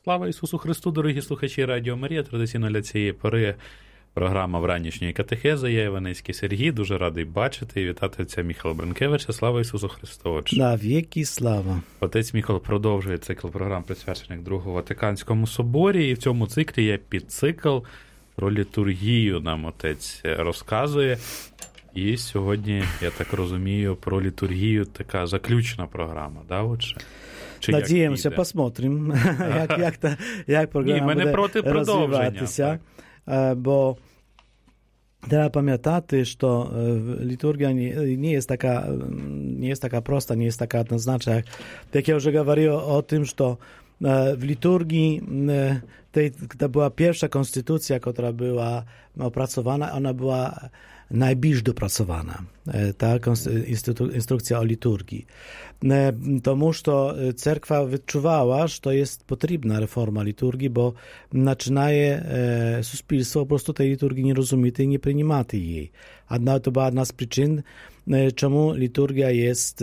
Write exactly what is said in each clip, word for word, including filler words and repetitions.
Слава Ісусу Христу, дорогі слухачі Радіо Марія. Традиційно для цієї пори програма «Вранішньої катехези». Я Іванецький Сергій, дуже радий бачити і вітати отця Міхайла Бринкевича. Слава Ісусу Христу, отче. На віки слава. Отець Міхайл продовжує цикл програм, присвячених Другому Ватиканському соборі, і в цьому циклі є підцикл про літургію, нам отець розказує. І сьогодні, я так розумію, про літургію така заключна програма, да, отче? Надіємося, посмотрим, як, як, та, як програма Ні, буде розвиватися. Бо треба пам'ятати, що літургія не є така, не є така проста, не є така однозначна. Так я вже говорив о tym, що w liturgii tej, to była pierwsza konstytucja, która była opracowana, ona była najbliżej dopracowana, ta instrukcja o liturgii. Тому що церква відчувала, що є потрібна реформа літургії, бо починає суспільство просто тієї літургії не розуміти і не приймати її. Одна, to była одна з причин, czemu liturgia jest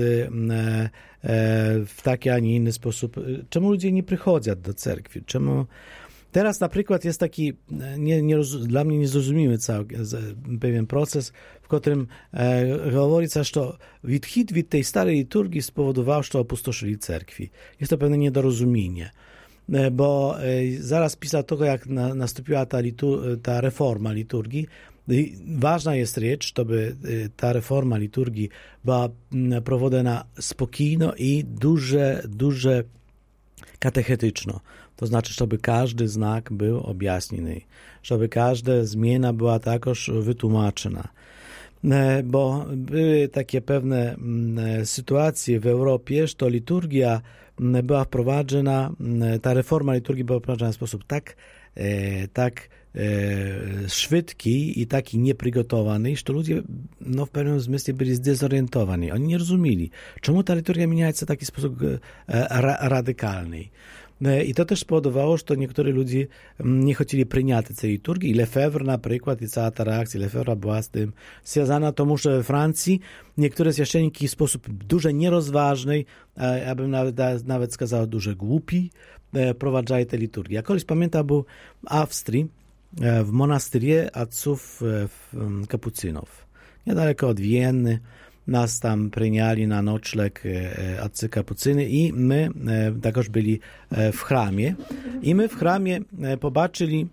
w taki, a nie inny sposób, czemu ludzie nie przychodzą do cerkwi, czemu teraz na przykład jest taki nie, nie, dla mnie niezrozumiały cały pewien proces, w którym mówi się, że відхід від tej starej liturgii spowodował, że opustoszyli cerkwi. Jest to pewne niedorozumienie, bo zaraz pisał tego, jak nastąpiła ta, litur- ta reforma liturgii. Ważna jest rzecz, żeby ta reforma liturgii była prowadzona spokojno i duże, duże katechetyczno. To znaczy, żeby każdy znak był objaśniony, żeby każda zmiana była takoż wytłumaczona. Bo były takie pewne sytuacje w Europie, że liturgia była wprowadzona, ta reforma liturgii była wprowadzona w sposób tak, tak szybki i taki nieprzygotowany, że ludzie no, w pewnym zmysle byli zdezorientowani. Oni nie rozumieli, czemu ta liturgia zmienia się w taki sposób ra- radykalny. I to też spowodowało, że niektórzy ludzie nie chcieli przyjąć tej liturgii. I Lefebvre na przykład, i cała ta reakcja Lefebvre była z tym związana, тому że we Francji niektóre święcieniki w sposób dużo nierozważny, ja bym nawet, nawet skazał dużo głupi, prowadzali tę liturgię. Ja kiedyś pamiętam, był w Awstrii, w monastyrie ojców kapucynów, niedaleko od Wieny. Nas tam przyjęli na nocleg ojcy kapucyny i my także byli w chramie. I my w chramie pobaczyli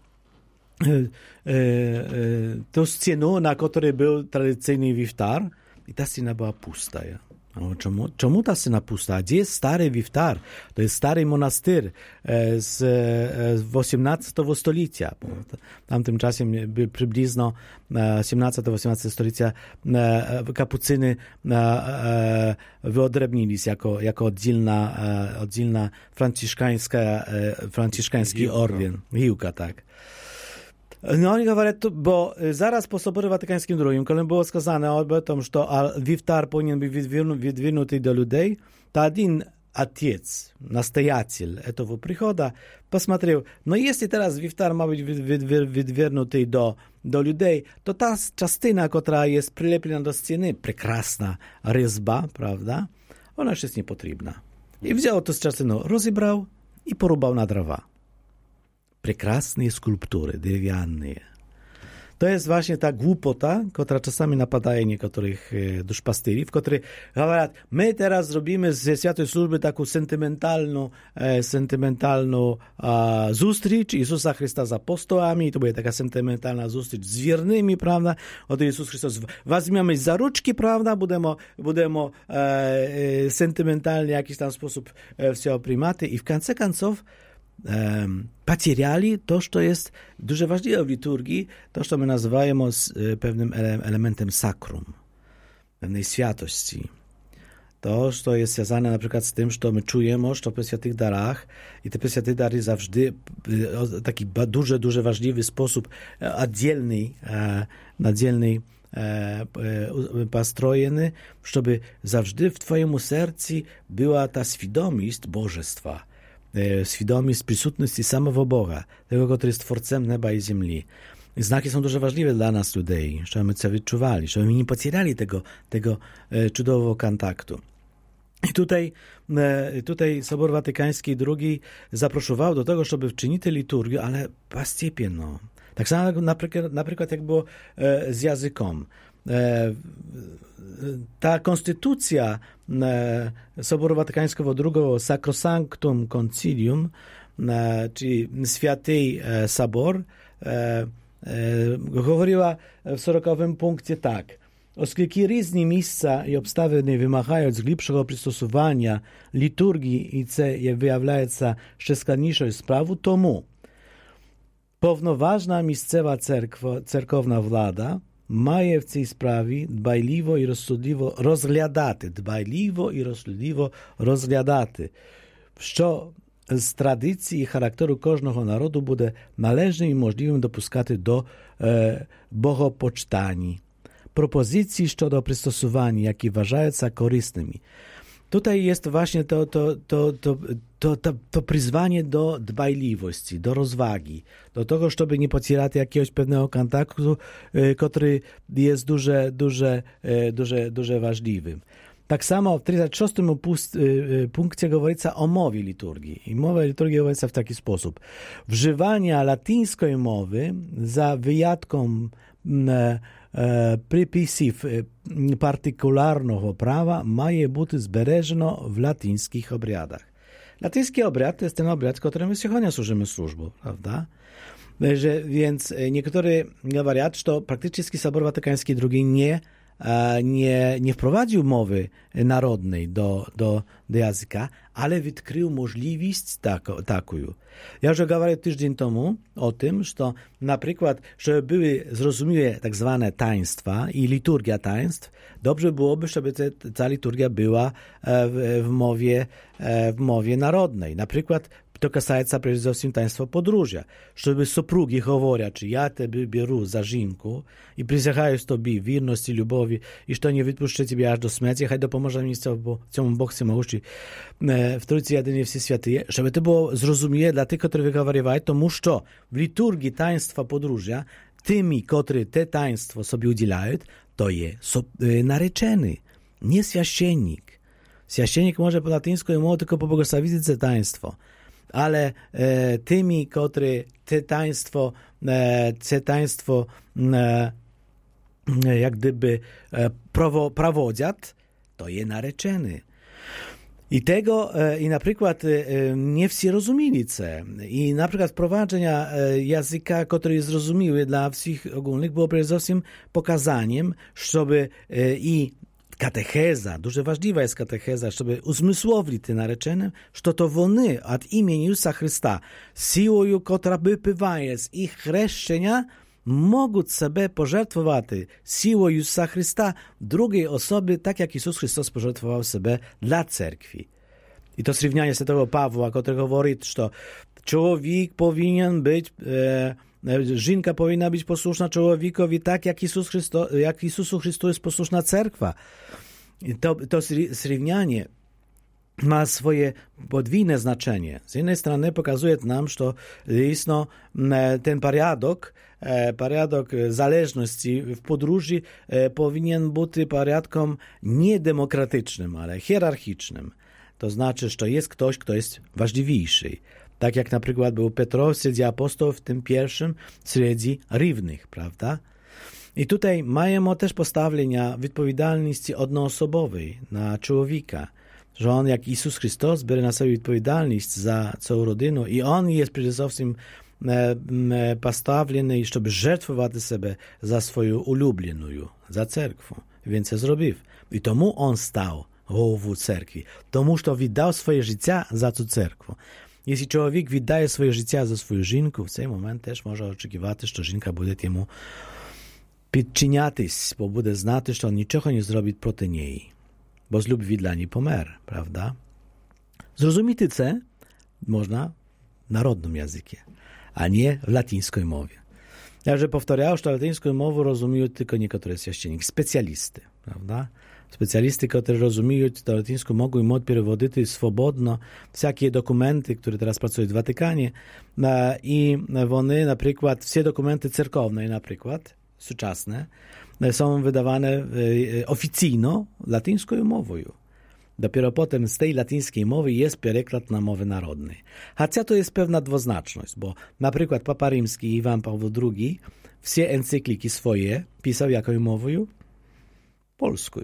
tę scenę, na której był tradycyjny wiftar, i ta scena była pusta. No, czemu, czemu ta scena pusta? Gdzie jest stary wiftar? To jest stary monastyr z, z osiemnastego stulecia. W tamtym czasie przybliżno osiemnastego osiemnastego stulecia kapucyny wyodrębnili się jako, jako oddzielna, oddzielna franciszkańska, franciszkański orden. Hiłka, tak. No oni mówią, bo zaraz po Soborze Watykańskim drugim, kiedy było skazane o tym, że wiftar powinien być wydwinięty do ludzi, to jeden ojciec, nastojaciel tego przychodu, посмотрел, no jeśli teraz wiftar ma być wydwinięty do, do ludzi, to ta частина, która jest przylepiona do ściany, прекрасna rezba, prawda, ona już jest niepotrzebna. I wziął to z частину, rozebrał i porubał na drzewa. Прекрасные skulptury, drewniane. To jest właśnie ta głupota, która czasami napadaje niektórych duszpastyri, w których mówią, my teraz zrobimy ze Świętej Służby taką sentymentalną, e, sentymentalną a, zustryć Jezusa Chrystusa z apostołami, i to będzie taka sentymentalna zustryć z wiernymi, prawda? Oto Jezus Chrystus weźmiemy za ruczki, prawda? Będziemy, będziemy e, e, sentymentalnie w jakiś tam sposób e, wszystko przyjmaty i w końcu końców poterяli to, co jest dużo ważniejsze w liturgii, to, co my nazywamy pewnym elementem sakrum, pewnej świętości. To, co jest związane na przykład z tym, że my czujemy, że w świętych darach i te święte dary zawsze w taki duży, duży ważliwy sposób oddzielny, oddzielny postrojony, żeby zawsze w twoim sercu była ta świadomość Bożestwa, świadomość przysutności samego Boga, tego, który jest Twórcem nieba i ziemi. Znaki są дуже ważliwe dla nas ludzi, żeby my to wyczuwali, żeby my nie pocierali tego, tego cudowego kontaktu. I tutaj, tutaj Sobor Watykański drugi zaproszował do tego, żeby wczynić liturgię, ale postępno. Tak samo na przykład, na przykład jak było z językiem. Ta konstytucja Soboru Watykańskiego drugiego Sacrosanctum Concilium, czyli Święty Sobor, mówiła w czterdziestym punkcie tak. Оскільки різні місця і обставини вимагають глибшого пристосування літургії, і це виявляється ще складнішою справою, тому повноважна місцева церква, церковна влада має в цій справі дбайливо і розсудливо розглядати, дбайливо і розсудливо розглядати, що з традиції і характеру кожного народу буде належним і можливим допускати до е, богопочтані. Propozycji щодо przystosowania, jakie wważające korzystnymi. Tutaj jest właśnie to, to, to, to, to, to, to przyzwanie do dbajliwości, do rozwagi, do tego, żeby nie pocierać jakiegoś pewnego kontaktu, który jest duże, duże, duże, duże ważliwym. Tak samo w trzydziestym szóstym punkcie mówiится o mowie liturgii. I mowa liturgii mówiится w taki sposób. Wżywania latyńskiej mowy za wyjątkiem приписів партикулярного права має бути збережено в латинських обрядах. Латинський обряд to jest ten obряд, którym my сьогодні służymy służbą, prawda? Że, więc niektórzy mówią, że praktycznie Sobor Watykański drugi nie, nie, nie wprowadził mowy narodnej do, do, do języka, ale odkrył możliwość taką. taką. Ja już mówiłem tydzień temu o tym, że na przykład, żeby były zrozumiałe tak zwane taństwa i liturgia taństw, dobrze byłoby, żeby te, ta liturgia była w, w, mowie, w mowie narodnej. Na przykład to касается прежде всего таинства подружжя, чтобы супруги говорят, что я тебя беру за жінку и присягаюсь тобі в вірності, любові, і що не відпущу тебе аж до смерті, хай допоможе мені цьому Бог всемогущий в Тройці єдині всі святі, щоб це було зрозуміло для тих, які виговорюють, тому що в літургії таїнства подружжя tymi, którzy te taństwo sobie udzielają, to jest narzeczony, nie święcennik. Święcennik może po latyńsku mówić tylko po błogosławić te taństwo. Ale e, tymi, którzy te taństwo, e, te taństwo e, jak gdyby e, prawo, prawodzią, to jest narzeczony. I tego, e, i na przykład e, nie wszyscy rozumieli to. I na przykład wprowadzenia e, języka, który jest zrozumiały dla wszystkich ogólnych, było przede wszystkim pokazaniem, żeby e, i katecheza, дуже важлива jest katecheza, żeby uzmysłowili te narzeczone, że to one od imienia Jezusa Chrysta, siłą, która wypływa z ich chrzczenia, mogą sobie pożertwować siłą Jezusa Chrysta drugiej osoby, tak jak Jezus Chrystus pożertwował sobie dla cerkwi. I to zrównanie świętego Pawła, który mówi, że człowiek powinien być e, Żynka powinna być posłuszna człowiekowi tak, jak, Jezus Chrysto, jak Jezusu Chrystu jest posłuszna cerkwa. To, to zrównanie ma swoje podwójne znaczenie. Z jednej strony pokazuje nam, że jest ten paradoks, paradoks zależności w podróży powinien być paradoksom nie demokratycznym, ale hierarchicznym. To znaczy, że jest ktoś, kto jest ważniejszy. Tak jak na przykład był Petrow wśród apostołów, w tym pierwszym wśród równych, prawda? I tutaj mamy też postawienia odpowiedzialności jednoosobowej na człowieka, że on jak Jezus Chrystus bierze na sobie odpowiedzialność za całą rodzinę i on jest przede wszystkim postawiony, żeby żertwować sobie za swoją ulubioną, za cerkwę. Więc to zrobił. I tomu on stał głową cerkwi. Tomu, że wydał swoje życie za tę cerkwę. Jeśli człowiek wydaje swoje życie za swoją żonkę, w tym momencie też może oczekiwać, że żonka będzie mu podczyniać, bo będzie znać, że on niczego nie zrobi proti niej, bo z lubi dla niej pomer, prawda? Zrozumieć to można w narodnym języku, a nie w latyńskiej mowie. Ja już powtarzałem, że latyńską mowę rozumieją tylko niektóre święcieniki, specjalisty, prawda? Specjalisty, którzy rozumieją to latyńską, mogą móc przewodzić swobodno wszelkie dokumenty, które teraz pracują w Watykanie i one, na przykład, wszystkie dokumenty cerkowne, na przykład, współczesne, są wydawane oficjalnie latyńską mową. Dopiero potem z tej latyńskiej mowy jest переклад na mowy narodne. Chociaż to jest pewna dwuznaczność, bo na przykład Papa Rimski Iwan Paweł drugi wszystkie encykliki swoje pisał jaką mową? Polską.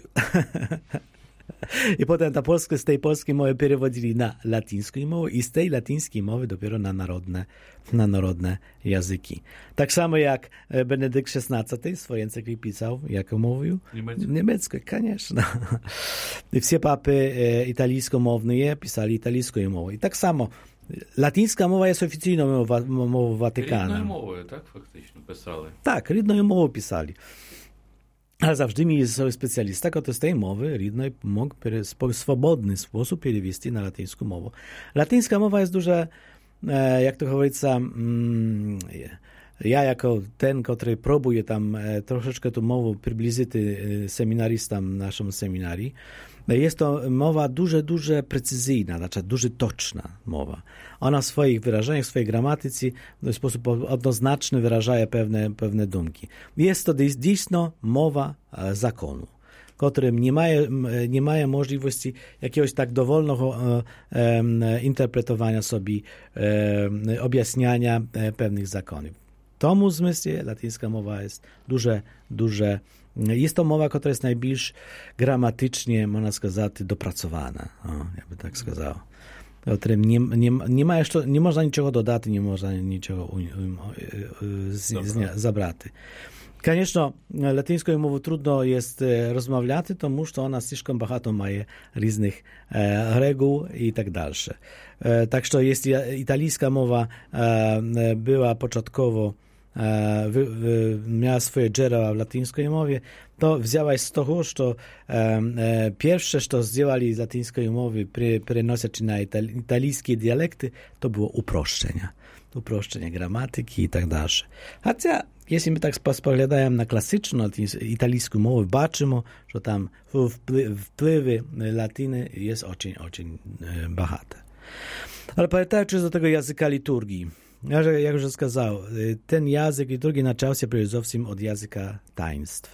I potem ta polska, z tej polskiej mowy przewodzili na latyńską mowę i z tej latyńskiej mowy dopiero na narodne, na narodne języki. Tak samo jak Benedykt szesnasty swoje encykliki pisał, jaką mówił? Niemiecko. Niemiecko, конечно. I wszystkie papy italijskomowne pisali italijską mową. I tak samo latyńska mowa jest oficjalną mową Watykanu. Рідною мовою, tak? Фактично писали. Tak, rідною mową pisali. Ale zawsze mi jest specjalista, który z tej mowy rідної mógł w swobodny sposób przewieźć na latyńską mowę. Latyńska mowa jest duża, jak to mówiится, mm, ja jako ten, który próbuje tam troszeczkę tą mowę przybliżyć seminaristom naszym seminarii, jest to mowa dużo, dużo precyzyjna, znaczy dużo toczna mowa. Ona w swoich wyrażeniach, w swojej gramatyce w sposób jednoznaczny wyraża pewne, pewne dumki. Jest to dziś mowa zakonu, którym nie ma, nie ma możliwości jakiegoś tak dowolnego e, e, interpretowania sobie, e, objaśniania e, pewnych zakonów. W tomu zmysle latyńska mowa jest duże, duże. Jest to mowa, która jest najbliż gramatycznie, można сказать, dopracowana. O, ja by tak сказał. O którym nie, nie, nie ma jeszcze, nie można niczego dodać, nie można niczego u, u, u, z, z, zabrać. Конечно, latyńską mową trudno jest rozmawiać, тому що ona слишком багато має різних e, reguł i tak dalsze. E, tak, że jeśli italijska mowa e, była początkowo e, wy, wy, miała swoje źródła w latyńskiej mowie, to wzięłaś z tego, że e, e, pierwsze, co zdjęli z latyńskiej mowy, przenosić na itali, italijskie dialekty, to było uproszczenia. Uproszczenie gramatyki i tak dalsze. Chociaż jeśli my tak spoglądamy na klasyczną italijską mowę, baczymy, że tam wpływy latyny jest очень, очень bogate. Ale pamiętajcie do tego języka liturgii. Jak już сказал, ten język liturgii zaczął się przede wszystkim od języka taństw.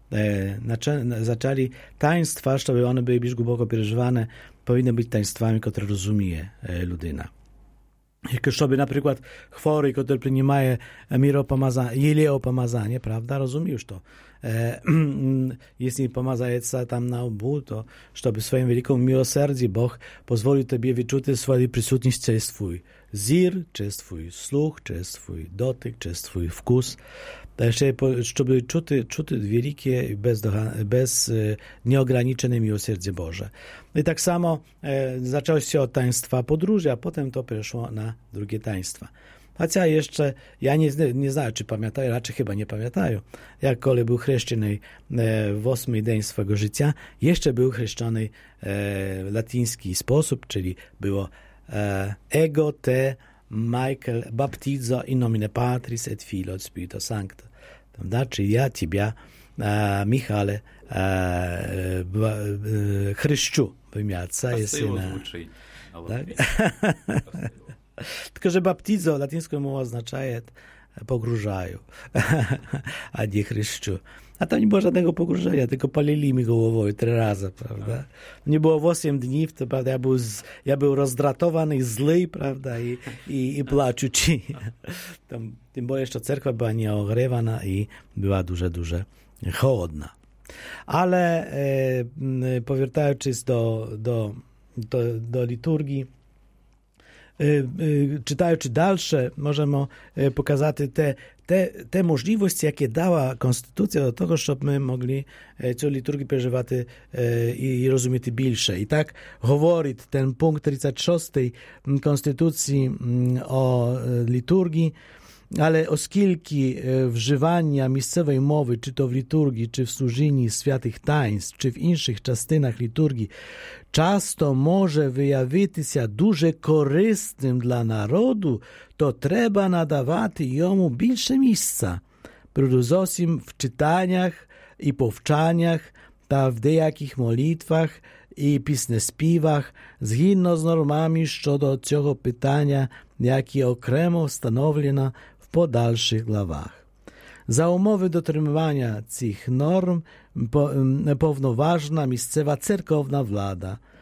Zaczęli taństwa, żeby one były już głęboko przeżywane, powinny być taństwami, które rozumie ludyna. Żeby na przykład chory, który przyjmuje jeleo pomazanie, prawda, rozumiesz to. E, jeśli pomazajecie tam na obu, to żeby swoim wielkim miłosierdzie Bóg pozwolił tobie wyczuć swoją przysutność, czy jest twój zir, czy jest twój słuch, czy jest twój dotyk, czy jest twój wkus. Żeby czuć, czuć wielkie i bez, bez nieograniczone miłosierdzie Boże. I tak samo e, zaczęło się od taństwa podróży, a potem to przeszło na drugie taństwa. Chociaż jeszcze, ja nie, nie znam, czy pamiętają, raczej chyba nie pamiętają, jak kolej był chrzeszczony e, w ósmy dzień swojego życia, jeszcze był chrzeszczony e, w latyński sposób, czyli było e, ego te Michael baptizo in nomine Patris et Filio et Spirito Sancto. Prawda? Czyli ja ciebie, e, Michale, e, e, e, chrzczу w imię Ojca i Syna. Tak? Tylko, że baptizo latyńską mową oznacza pogróżają, a nie chrzczу. A tam nie było żadnego pogróżenia, tylko palili mi głową trzy razy, prawda? Nie było osiem dni, to prawda, ja był, z, ja był rozdratowany, zły, prawda, i, i, i płaczący. Tam, tym bardziej, że cerkwa była nieogrewana i była dużo, dużo chłodna. Ale e, powracając do, do, do, do liturgii, czytając dalsze, możemy pokazać te, te, te możliwości, jakie dała Konstytucja do tego, żeby my mogli całą liturgię przeżywać i rozumieć bільше. I tak mówi ten punkt trzydziesty szósty Konstytucji o liturgii, ale oskільки wżywania miejscowej mowy, czy to w liturgii, czy w służeniu świętych taństw, czy w innych частинах liturgii, często może wyjawić się дуже korzystnym dla narodu, to trzeba nadawać jemu bільше miejsca. Przede w czytaniach i powczaniach, ta w dejakich modlitwach i pieśniośpiewach, zgodnie z normami щодо цього питання, які окремо встановлено w podalszych głowach. Za umowy dotrzymywania tych norm po, pownoważna miejscowa cerkowna władza.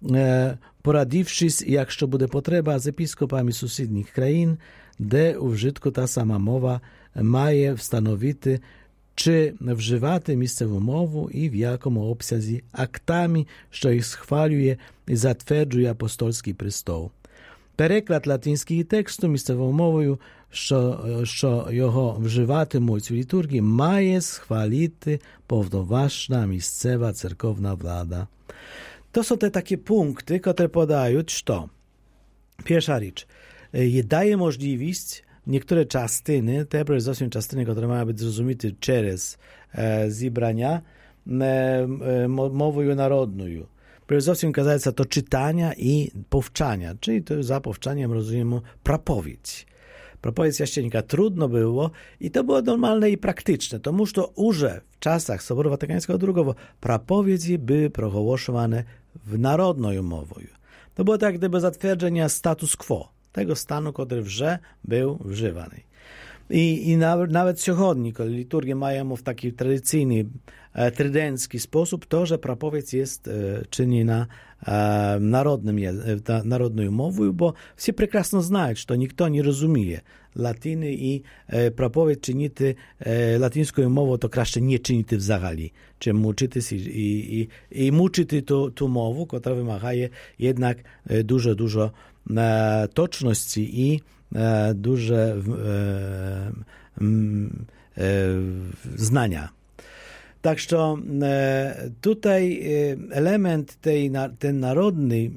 порадившись, якщо буде потреба, з епіскопами сусідніх країн, де у вжитку та сама мова має встановити, чи вживати місцеву мову і в якому обсязі актами, що їх схвалює і затверджує апостольський престол. Переклад латинського тексту місцевою мовою, що, що його вживатимуть в літургії, має схвалити повноважна місцева церковна влада. To są te takie punkty, które podają, że pierwsza rzecz, daje możliwość niektóre частини, te przede wszystkim частини, które mają być zrozumiane przez e, zebrania e, e, mową narodną. Przede wszystkim kazaється to czytania i powczania, czyli to za powczaniem rozumiemy propowiedź. Propowiedź święcennika trudno było i to było normalne i praktyczne, тому że już w czasach Soboru Watykańskiego drugiego propowiedzi były progłoszone w narodną mową. To było tak gdyby zatwierdzenie status quo, tego stanu, który wrze był wżywany. I, i nawet, nawet сьогодні, коли liturgie mają w taki tradycyjny, e, trydencki sposób, to, że propowiedź jest e, czyniona e, narodnym, e, narodną mową, bo wszyscy прекрасно знають, що ніхто не розуміє латини, і e, propowiedź чинити e, латинською мовою, то краще не чинити взагалі, чим мучитись і, і, і, і мучити ту, ту мову, яка вимагає jednak e, дуже-дуже e, точності і duże e, e, znania. Tak, że e, tutaj element tej, ten narodny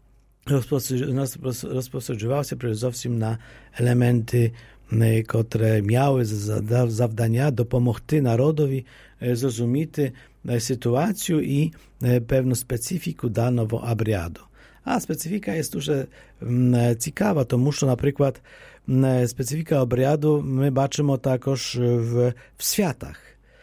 rozposadziwał się przede wszystkim na elementy, które miały zadania dopomogти narodowi zrozumieć sytuację i pewną specyfikę danego obrяду. A specyfika jest дуже ciekawa, тому що, наприклад, specyfika obrяду my baczymy також w, w światach.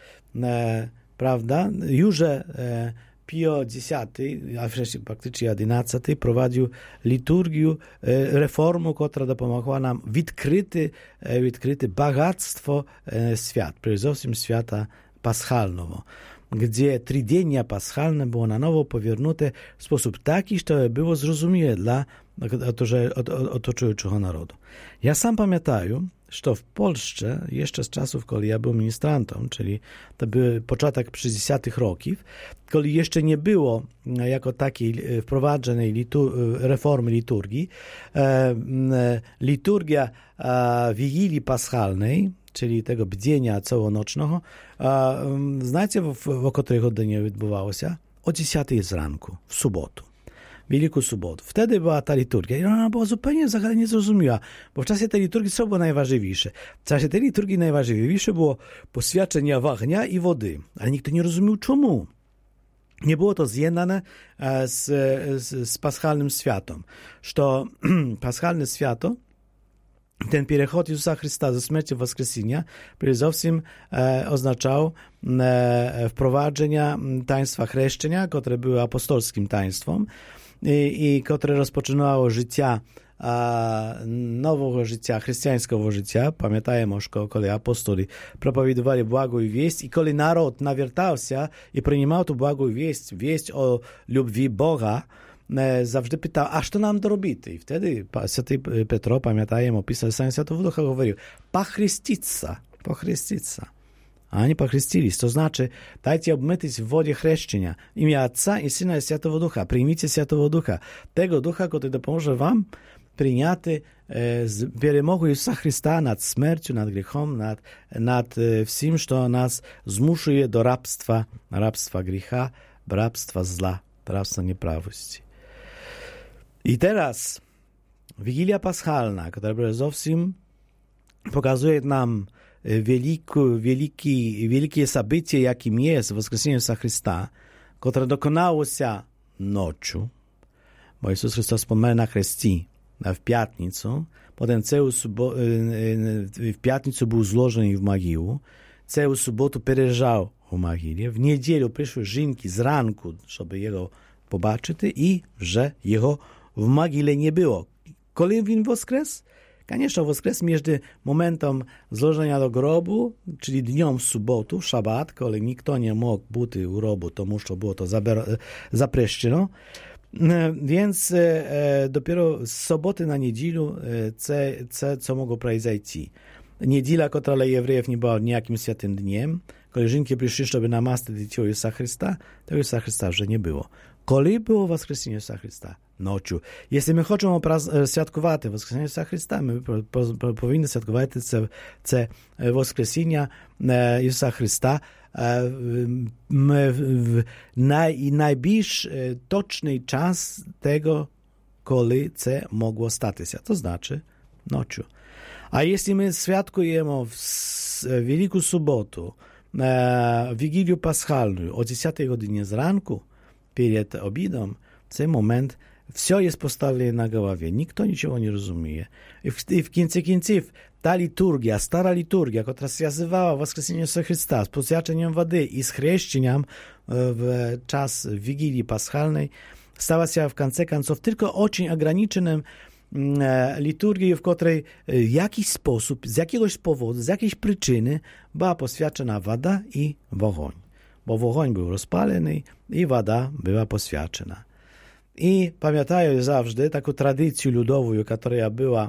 Prawda? Już Pio X, a wcześniej praktycznie jedenasty, prowadził liturgię, reformu, która dopomogła nam відкрити, відкрити bogactwo świat, przede wszystkim świata paschalnego, gdzie trzydzienia paschalne było na nowo powiernute w sposób taki, żeby było zrozumiałe dla otoczującego narodu. Ja sam pamiętam, że w Polsce, jeszcze z czasów, kiedy ja był ministrantem, czyli to był początek sześćdziesiątych roków, kiedy jeszcze nie było jako takiej wprowadzonej litur reformy liturgii, liturgia Wigilii Paschalnej, czyli tego bdzienia całonocznego, знаєте, o której godzinie odbywało się? O dziesiątej z ranku, w sobotę. Wielką sobotę. Wtedy była ta liturgia i ona była zupełnie zagadniona, niezrozumiała, bo w czasie tej liturgii co było najważniejsze? W czasie tej liturgii najważniejsze było poświadczenie ognia i wody, ale nikt nie rozumiał czemu. Nie było to zjednane z, z, z paschalnym światem. Że paschalne święto, ten переход Jezusa Chrysta ze śmierci woskresenia przede wszystkim e, oznaczał e, wprowadzenie taństwa chrzczenia, które było apostolskim taństwem i, i które rozpoczynało życia a, nowego życia, chrześcijańskiego życia. Pamiętajmy, że kiedy apostoli propovjedowali błagą wieść i kiedy naród nawiertał się i przyjmował tu błagą wieść, wieść o любви Boga, zawsze pytał, a co nam dorobity? I wtedy święty Petro, pamiętajem, opisał sam Świętego Ducha, mówił, pachrystica, pachrystica. A oni pachryścili, to znaczy, dajcie obmytyć w wodzie chrzczenia, imię Ojca i Syna i Świętego Ducha, przyjmijcie Świętego Ducha, tego Ducha, który dopomoże wam przyjняти перемогу Ісуса Христа над смертю, над гріхом, над, над всім, що нас змушує до рабства, рабства гріха, рабства зла, рабства неправості. I teraz Wigilia Paschalna, która przede wszystkim pokazuje nam wielki, wielki, wielkie sabycie, jakim jest Woskresenie Jezusa Chrysta, które dokonało się nocą, bo Jezus Chrystus pomarł na chrzcie w piątnicę, potem całą subo- w piątnicę był złożony w mogiłę, całą sobotę пережał w mogile, w niedzielę przyszły żynki z ranku, żeby jego pobaczyć i że jego w mogile nie było. Kiedy on woskres? Конечно, woskres między momentem złożenia do grobu, czyli dniem w sobotę, szabat, kiedy nikt nie mógł być u grobu, to muszło było to zapreszczeno. Więc e, dopiero z soboty na niedzielu це, це, co mogło произойти. Niedziela, która dla Jewrejów nie była niejakim świętym dniem, kiedy żynki przyszły, żeby namastić Cię Jezusa Chrysta, to Jezusa Chrysta już nie było. Kiedy było Woskresenie Jezusa Chrysta? Noczu. Jeśli my chcemy świadkować Woskresenie Jezusa Chrysta, my po, po, powinni świadkować це, це Woskresenia Jezusa Chrysta w naj, najbliższy toczny czas tego, kiedy to mogło stać się. To znaczy noczu. A jeśli my świadkujemy w Wielką Sobotę, w Wigilię Paschalną o dziesiątej godzinie z ranku, przed obiadem, w ten moment wszystko jest postawione na głowie. Nikt niczego nie rozumie. I w, i w końcu końców ta liturgia, stara liturgia, która się nazywała Woskresenie Jezusa Chrysta z poświęceniem wody i z chrzcieniem w czas Wigilii Paschalnej, stała się w końcu końców tylko очень ograniczonym liturgii, w której w jakiś sposób, z jakiegoś powodu, z jakiejś przyczyny była poświęcona woda i ogień. Bo ogień był rozpalony i woda była poświęcona. I pamiętają zawsze taką tradycję ludową, która była,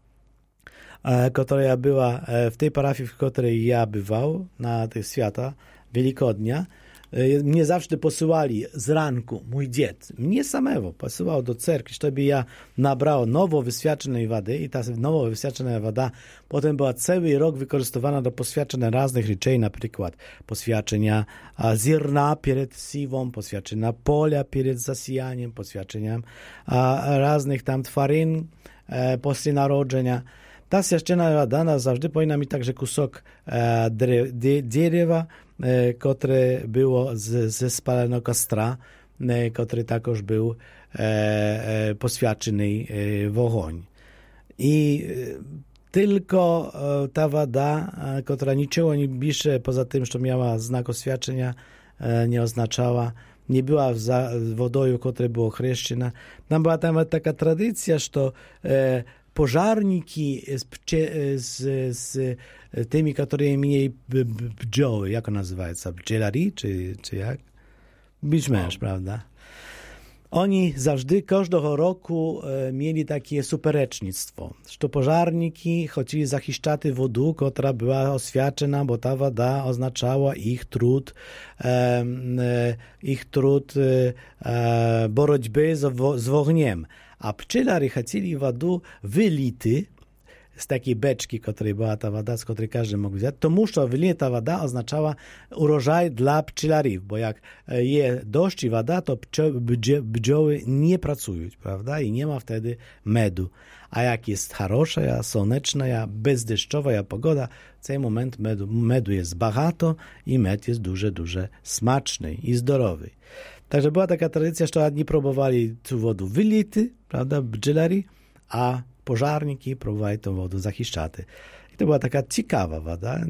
która była w tej parafii, w której ja bywał na tych święta Wielkodnia. Mnie zawsze posyłali z ranku, mój dziad, mnie samego posyłał do cerkwi, żeby ja nabrał nowo wyświadczonej wody i ta nowo wyświadczona woda potem była cały rok wykorzystywana do poświadczenia różnych rzeczy, na przykład poświadczenia zierna przed siwą, poświadczenia pola przed zasijaniem, poświadczenia różnych tam twarzyn после narodzenia. Ta świadczona woda zawsze powinna mieć także kusok drzewa, które było z, ze spalonego kostra, który także był e, e, poświęcony w ogień. I tylko e, ta woda, e, która niczego nie bliższe poza tym, że miała znak oświadczenia, e, nie oznaczała, nie była za wodą, która była chrzczona. Tam była tam taka tradycja, że e, pożarniki z, z, z tymi, które mieli bdżoły, jak ona nazywa się? Bdżelari, czy, czy jak? Być męż, prawda? Oni zawsze, każdego roku e, mieli takie superecznictwo, że pożarniki chcieli zachiszczać wodę, która była oświadczona, bo ta woda oznaczała ich trud, e, e, ich trud e, borotьby z, z ogniem. A pszczelary chcieli wodę wylity z takiej beczki, której była ta woda, z której każdy mógł wziąć, to muszą wylita woda oznaczała urożaj dla pszczelarów, bo jak je deszcz i woda, to bdzioły nie pracują, prawda? I nie ma wtedy medu. A jak jest хорошая, słoneczna, bezdeszczowa pogoda, w ten moment medu, medu jest багато i med jest duże, duże smaczny i zdrowy. Także była taka tradycja, że одни próbowali tę wodę wylity, prawda, bdżelari, a pożarniki próbowali tę wodę zachiszczać. I to była taka ciekawa woda.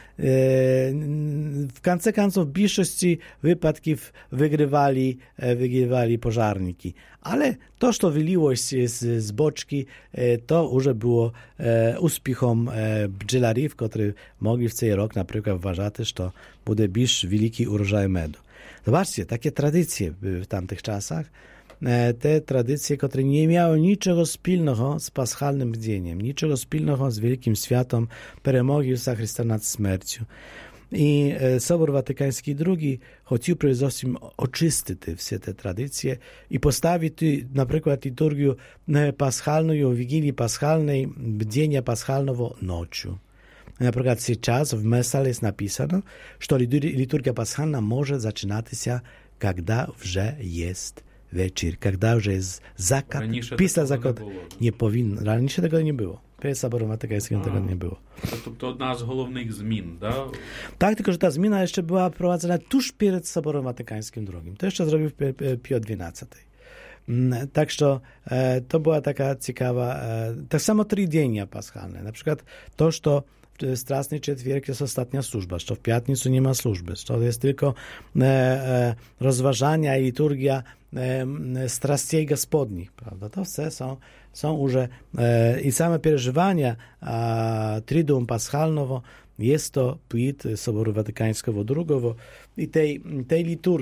W końcu końców w większości wypadków wygrywali, wygrywali pożarniki. Ale to, co wyliło się z, z boczki, to już było uspiechom bdżelarów, którzy mogli w cały rok na przykład uważać, że to będzie bisz wielki urodzaj medu. Zobaczcie, takie tradycje były w tamtych czasach. Te tradycje, które nie miały niczego wspólnego z paschalnym dniem, niczego wspólnego z wielkim światem peremogi Jezusa Chrysta nad śmiercią. I Sobór Watykański drugi chciał przede wszystkim oczyścić wszystkie te tradycje i postawić na przykład liturgię paschalną, Wigilii Paschalnej, Dnia Paschalnego nocą. Na przykład сейчас w Mesal jest napisano, że liturgia paschalna może zaczynać się, kiedy już jest wieczór, kiedy już jest zakaz. Pisla zakaz nie powinno. Раніше tego nie było. Przed Soborem Watykańskim tego nie było. To одна z głównych zmian, tak? Tak, tylko że ta zmiana jeszcze była prowadzona tuż przed Soborem Watykańskim drugim. To jeszcze zrobił Pio dwunasty. Tak, że to była taka ciekawa, tak samo trzy dni paschalne. Na przykład to, że w Strasny Четверг jest ostatnia służba, że w Piatnicу nie ma służby, że to jest tylko e, e, rozważania i liturgia e, strastiej gospodnich, prawda? To wszystko są, są już e, i same przeżywania e, Triduum Paschalnego jest to płit Soboru Watykańskiego drugiego i tej, tej liturgii.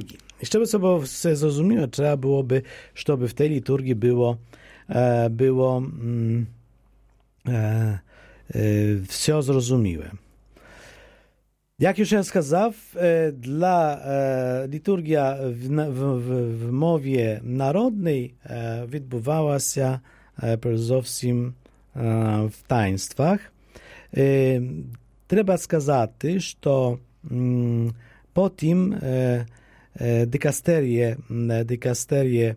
żeby sobie zrozumieć, trzeba byłoby, żeby w tej liturgii było, było mm, e, e, wszystko zrozumiałe. Jak już ja сказав, dla liturgia w, w, w mowie narodnej відбувała się перш зовсім w taństwach. Trzeba сказати, що потім дикастеріє, дикастеріє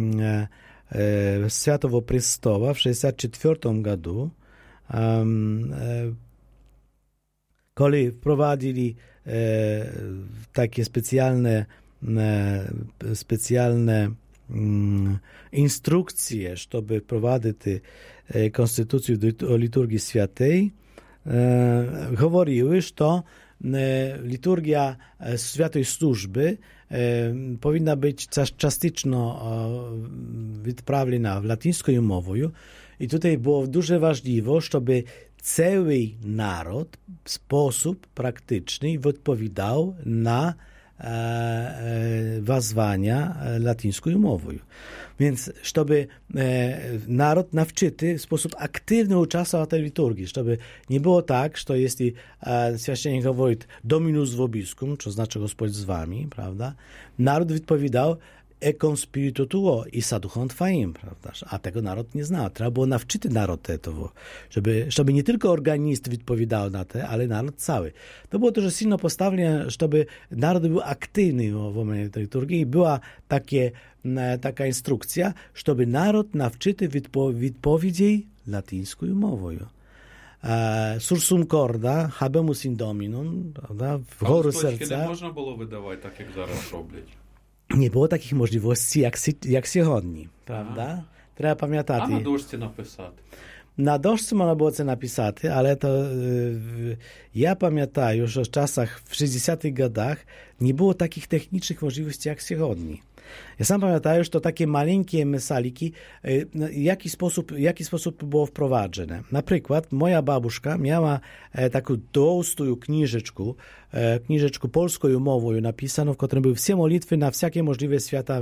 Святого Престола в шестьдесят четвёртym году kiedy wprowadzili e, takie specjalne, e, specjalne mm, instrukcje, żeby wprowadzić e, konstytucję o liturgii świętej, e, mówiły, że e, liturgia świętej służby e, powinna być частично wyprawiona w łacińską mową i tutaj było dużo ważliwe, żeby cały naród w sposób praktyczny odpowiadał na e, e, wezwania łacińską mową. Więc, żeby e, naród nawczyty w sposób aktywny uczestniczył w tej liturgii, żeby nie było tak, że jeśli e, święcennik mówi Dominus vobiscum, co znaczy Gospodź z wami, prawda, naród odpowiadał Econ spiritu tuo i sa duchom twoim, prawda? A tego naród nie znał. Trzeba było nawczyty naród tego, żeby, żeby nie tylko organist odpowiadał na to, ale naród cały. To było też silno postawione, żeby naród był aktywny w momencie tej liturgii i była takie, taka instrukcja, żeby naród nawczyty odpowiedział łacińską mową. Sursum corda, habemus in dominum, prawda? W chóru serca. Kiedy można było wydawać tak, jak zaraz robić? Nie było takich możliwości jak, jak сьогодні, prawda? Trzeba pamiętać. A na dошці napisać? Na dошці można było to napisać, ale to yy, ja pamiętam, że w czasach w sześćdziesiątych latach nie było takich technicznych możliwości jak сьогодні. Ja sam pamiętam, że to takie maleńkie mesaliki, w jaki sposób, jaki sposób było wprowadzone. Na przykład moja babuszka miała taką tłustą kniżeczkę, kniżeczkę polską mową napisaną, w którym były wszystkie modlitwy na wszelkie możliwe świata,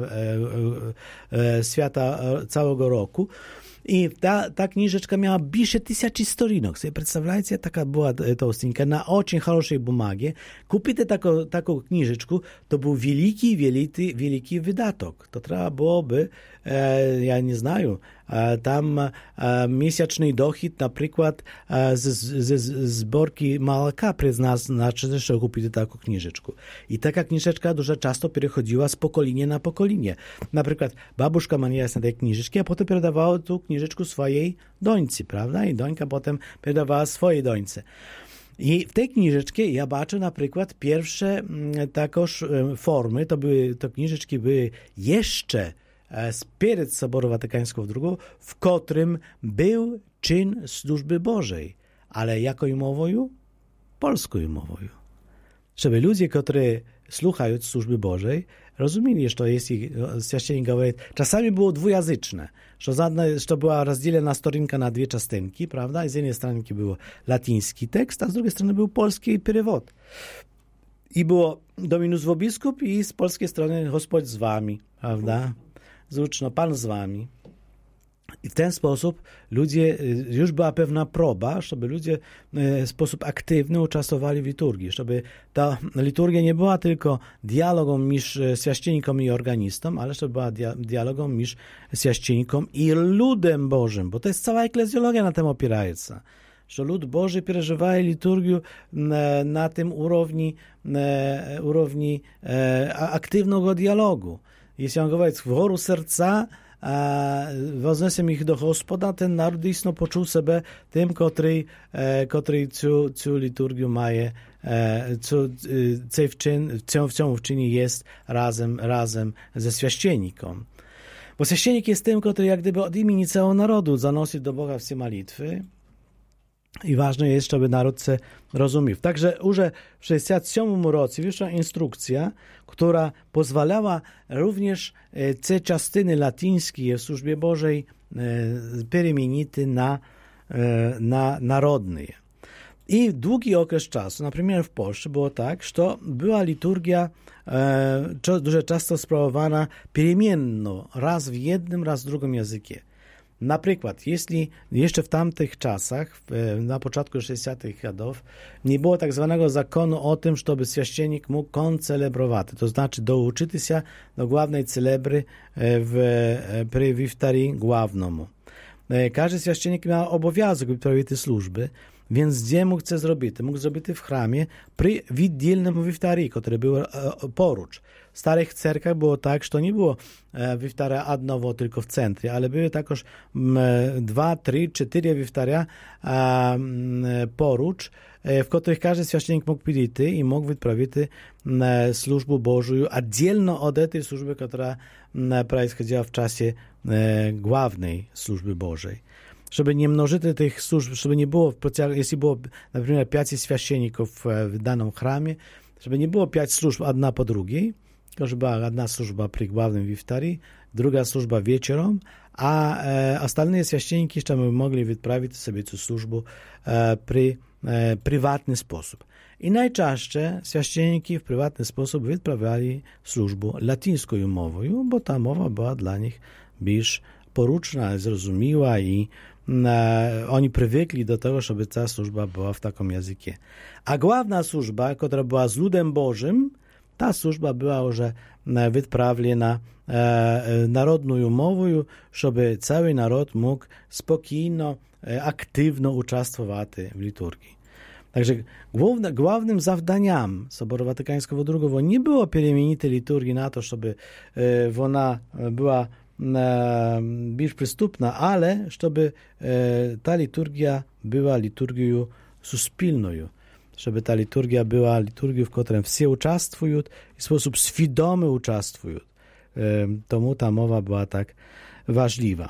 świata całego roku. I ta, ta kniżeczka miała bliższe tysiąc stronów. Sobie przedstawiajcie, taka była tołstinka, na очень хорошej bumagi. Kupite taką, taką kniżeczkę, to był wielki, wielki, wielki wydatek. To trzeba byłoby, e, ja nie znam, e, tam e, miesięczny dochód, na przykład e, z, z, z zborki молока przeznaczyć, że kupite taką kniżeczkę. I taka kniżeczka dużo często przechodziła z pokolenia na pokolenie. Na przykład babuszka ma niejasne tej kniżeczki, a potem przedawała tu kniżeczkę swojej dońcy, prawda? I dońka potem przedawała swojej dońce. I w tej kniżeczce ja baczę na przykład pierwsze takoż formy, to były, to kniżeczki były jeszcze przed Soboru Watykańską drugą, w którym był czyn służby Bożej. Ale jaką mową? Polską mową. Żeby ludzie, którzy słuchają służby Bożej, rozumieli, że to jest ich święcennik mówi. Czasami było dwujęzyczne, że, zadne, że to była rozdzielona stronka na dwie częstynki, prawda? I z jednej strony był łaciński tekst, a z drugiej strony był polski przewód. I było Dominus vobiscum i z polskiej strony Gospodź z wami, prawda? Złuczno, Pan z wami. I w ten sposób ludzie, już była pewna próba, żeby ludzie w sposób aktywny uczestniczyli w liturgii, żeby ta liturgia nie była tylko dialogiem między święcennikiem i organistą, ale żeby była dialogiem między święcennikiem i ludem Bożym, bo to jest cała eklezjologia na tym opierająca. Że lud Boży przeżywa liturgię na, na tym urowni, na urowni e, aktywnego dialogu. Jeśli on mówi w chóru serca, a woznesem ich do Gospoda, ten naród istno poczuł sobie tym, który, e, który цю, цю liturgię ma, e, co, e, w, czyn, w czym wczyni jest razem, razem ze święcennikiem. Bo święcennik jest tym, który jak gdyby od imienia całego narodu zanosi do Boga wszystkie modlitwy. I ważne jest, żeby naród se rozumiał. Także już w sześćdziesiątym siódmym roku wyszła instrukcja, która pozwalała również te częstyny łacińskie w służbie Bożej przemienić na, na narodne. I długi okres czasu, na przykład w Polsce było tak, że była liturgia e, дуже często sprawowana переменно, raz w jednym, raz w drugim języku. Na przykład, jeśli jeszcze w tamtych czasach, na początku sześćdziesiątych latów, nie było tak zwanego zakonu o tym, żeby święcennik mógł koncelebrować, to znaczy douczyć się do głównej celebry w, przy wiftarii głównemu. Każdy święcennik miał obowiązek wyprawić te służby, więc gdzie mógł to zrobić? Mógł zrobić w chramie przy віддільному wiftarii, który był porucz. W starych cerkach było tak, że to nie było wiftaria adnowo tylko w centrum, ale były także dwa, trzy, cztery wiftaria porucz, w których każdy święcennik mógł przyjść i mógł wyprawić służbę Bożą oddzielno od tej służby, która происходила w czasie głównej służby Bożej. Żeby nie mnożyć tych służb, żeby nie było, jeśli było na przykład pięć święcenników w danym chramie, żeby nie było pięć służb jedna po drugiej, tylko żeby była jedna służba przy głównym wiftarii, druga służba wieczorem, a e, ostatnie święcenniki jeszcze mogli wyprawić sobie tę służbę e, przy e, prywatny sposób. I najczęściej święcenniki w prywatny sposób wyprawiali służbę latyńską mową, bo ta mowa była dla nich bardziej poruczna, zrozumiała i e, oni przywykli do tego, żeby ta służba była w takim języku. A główna służba, która była z ludem Bożym, ta służba była już wyprawiona e, narodną mową, żeby cały naród mógł spokojno, e, aktywno uczestniczyć w liturgii. Także główne, głównym zadaniem Soboru Watykańskiego drugiego nie było przemienić liturgii na to, żeby e, ona była bardziej przystępna, ale żeby e, ta liturgia była liturgią suspilną, żeby ta liturgia była liturgią, w której wszyscy uczestniczą i w sposób świadomy uczestniczą. E, tomu ta mowa była tak ważliwa.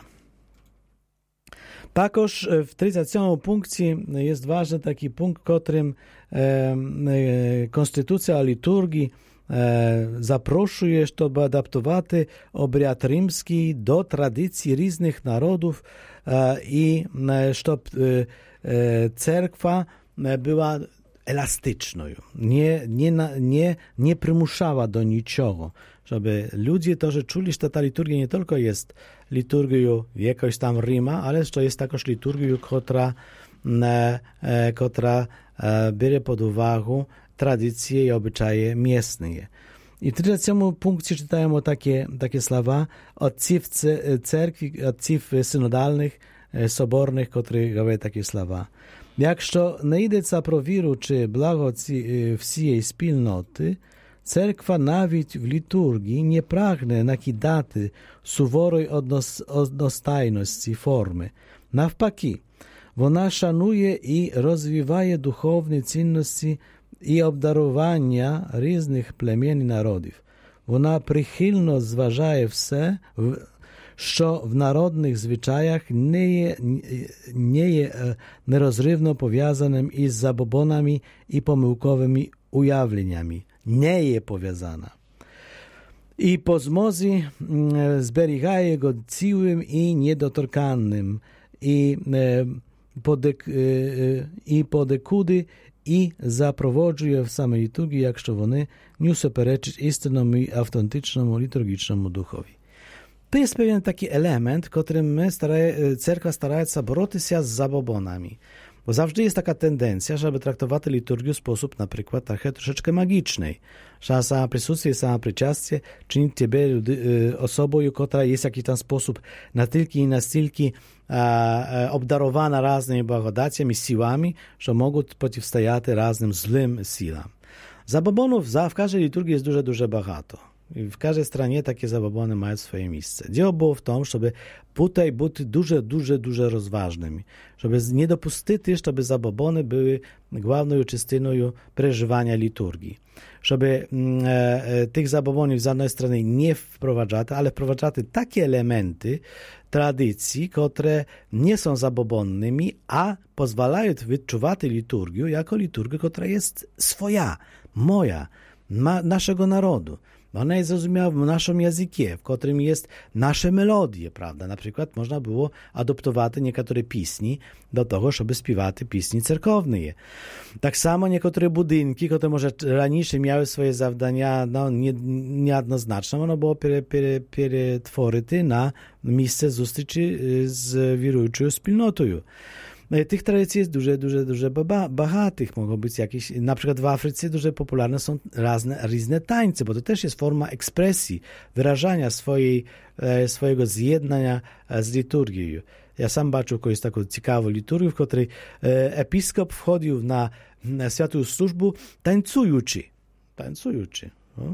Takoż w trzydziestym punkcie jest ważny taki punkt, w którym e, e, konstytucja liturgii zaproszuje, żeby adaptować obrad rzymski do tradycji różnych narodów i żeby cerkwa była elastyczną, nie, nie, nie, nie przymuszała do niczego, żeby ludzie to, że czuli, że ta liturgia nie tylko jest liturgią jakiegoś tam Rzyma, ale że jest także liturgią, która, która bierze pod uwagę tradycje i obyczaje miejskie. I w trzydziestym punkcie czytamy takie, takie słowa ojców cerkwi, ojców synodalnych, sobornych, którzy mówią takie słowa. Jakщо не йдеться про віру чи благо всієї спільноти, церква навіть в літургії не прагне накидати суворої одностайності форми. Навпаки, вона шанує і розвиває духовні цінності і обдарування різних племін і народів. Вона прихильно зважає все, що в народних звичаях не є, не є нерозривно пов'язаним із забобонами і помилковими уявленнями. Не є пов'язана. І по змозі зберігає його цілим і недоторканним. І, подек, і подекуди і запроводжує в саме літургії, якщо вони не суперечать істинному і автентичному літургічному духові. To jest pewien taki element, którym my, staraje, cerkwa stara się borotися się z zabobonami. Bo zawsze jest taka tendencja, żeby traktować liturgię w sposób na przykład trochę troszeczkę magiczny. Że sama присутствие, sama przyczastie czyni ciebie osobą, która jest w jakiś tam sposób na tylki i na stylki obdarowana różnymi błagodacjami, siłami, że mogą przeciwstawiać różnym złym siłom. Zabobonów w każdej liturgii jest dużo, dużo багато. I w każdej stronie takie zabobony mają swoje miejsce. Dzieło było w tym, żeby tutaj być duże, duże, duże rozważnymi. Żeby nie dopuścić, żeby zabobony były główną częścią przeżywania liturgii. Żeby e, tych zabobonów z jednej strony nie wprowadzać, ale wprowadzać takie elementy tradycji, które nie są zabobonnymi, a pozwalają wyczuwać liturgię jako liturgię, która jest swoja, moja, ma, naszego narodu. Ona jest zrozumiała w naszym języku, w którym jest nasze melodie, prawda? Na przykład można było adoptować niektóre pieśni do tego, żeby śpiewać pieśni cerkowne. Tak samo niektóre budynki, które może raniejsze miały swoje zadania no, nie, niejednoznaczne, ono było przetworyte na miejsce zустрічі z wierującą wspólnotą. Tych tradycji jest dużo, dużo, dużo bogatych. Mogą być jakieś, na przykład w Afryce dużo popularne są razne, różne tańce, bo to też jest forma ekspresji, wyrażania swojej, swojego zjednania z liturgią. Ja sam baczył jakąś taką ciekawą liturgię, w której episkop wchodził na, na świętą służbę tańcujący. Tańcujący.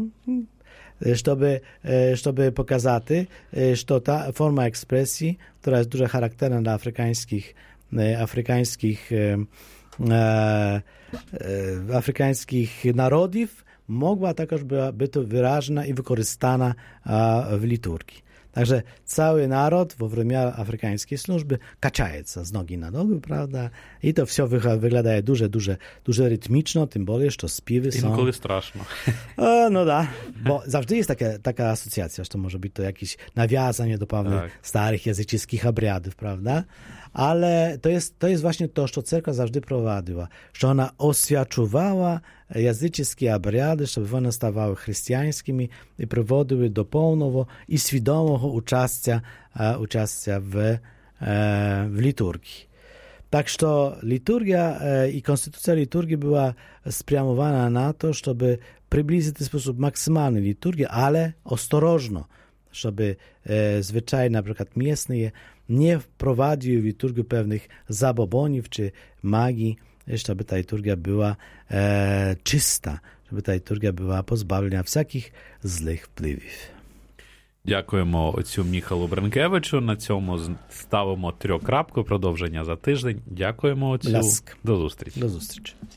Żeby, żeby pokazać, że ta forma ekspresji, która jest dużo charakterna dla afrykańskich afrykańskich e, e, afrykańskich narodów, mogła także być wyrażona i wykorzystana w liturgii. Także cały naród w wremia afrykańskiej służby kaczaється z nogi na nogę, prawda? I to wszystko wygląda dużo, dużo, dużo rytmiczno, tym bardziej, że śpiewy są... Inkoли straszno. O, no da, bo zawsze jest taka, taka asocjacja, że to może być to jakieś nawiązanie do pewnych tak. starych językowych obrядów, prawda? Ale to jest, to jest właśnie to, co cerkwa zawsze prowadziła, że ona oświadczowała językowe obrady, żeby one stawały chrześcijańskimi i prowadziły do pełnego i świadomego uczestnia, uczestnia w, w liturgii. Tak, że liturgia i konstytucja liturgii była spramowana na to, żeby przybliżyć w ten sposób maksymalny liturgię, ale ostrożno, żeby zwyczaje, na przykład miestne, nie wprowadził w liturgię pewnych zabobonów czy magii, żeby ta liturgia była e, czysta, żeby ta liturgia była pozbawiona wszelkich złych wpływów. Дякуємо отцю Міхалу Бренкевичу. На цьому ставимо трьохкрапку. Продовження за тиждень. Дякуємо отцю. Ляск. До зустрічі. До зустрічі.